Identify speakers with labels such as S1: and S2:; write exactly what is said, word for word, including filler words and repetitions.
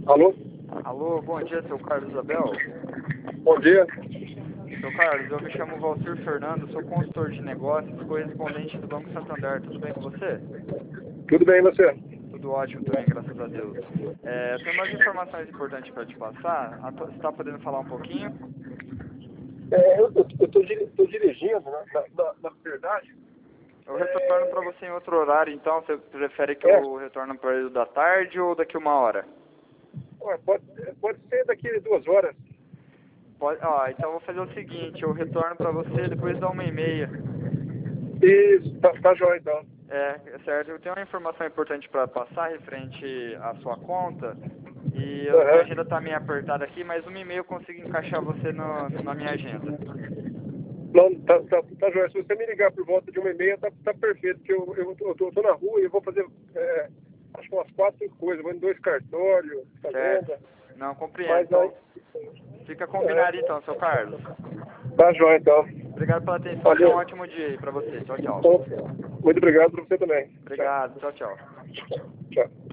S1: Alô?
S2: Alô, bom dia, seu Carlos Isabel.
S1: Bom dia.
S2: Seu Carlos, eu me chamo Valcir Fernando, sou consultor de negócios, correspondente do Banco Santander. Tudo bem com você?
S1: Tudo bem, e você?
S2: Tudo ótimo também, graças a Deus. É, eu tenho umas informações importantes para te passar. A to- Você está podendo falar um pouquinho?
S1: É, eu estou dirigindo, né? na, na, na verdade.
S2: Eu retorno para você em outro horário, então. Você prefere que
S1: É,
S2: eu retorne para ele da tarde ou daqui uma hora?
S1: ué, pode, pode ser daqui a duas horas.
S2: Pode, ó, então eu vou fazer o seguinte, eu retorno para você depois da uma e meia.
S1: Isso, tá, tá jóia então.
S2: É, é certo. Eu tenho uma informação importante para passar referente à sua conta. E eu, minha
S1: Aham.
S2: agenda está meio apertada aqui, mas uma e meia eu consigo encaixar você no, na minha agenda.
S1: Não, tá, tá, tá jóia. Se você me ligar por volta de uma e meia, tá, tá perfeito, porque eu, eu, tô, eu tô, tô na rua e eu vou fazer, é, acho que umas quatro, cinco coisas. Vou em dois cartórios, tá
S2: Certo?
S1: vendo?
S2: Não, compreendo.
S1: Mas aí,
S2: Então, fica combinado então, seu Carlos.
S1: tá jóia então.
S2: Obrigado pela atenção. Tenha um
S1: Valeu.
S2: ótimo dia aí para você. Tchau, tchau.
S1: Então, muito obrigado para você também. Tchau.
S2: Obrigado. Tchau, tchau.
S1: Tchau.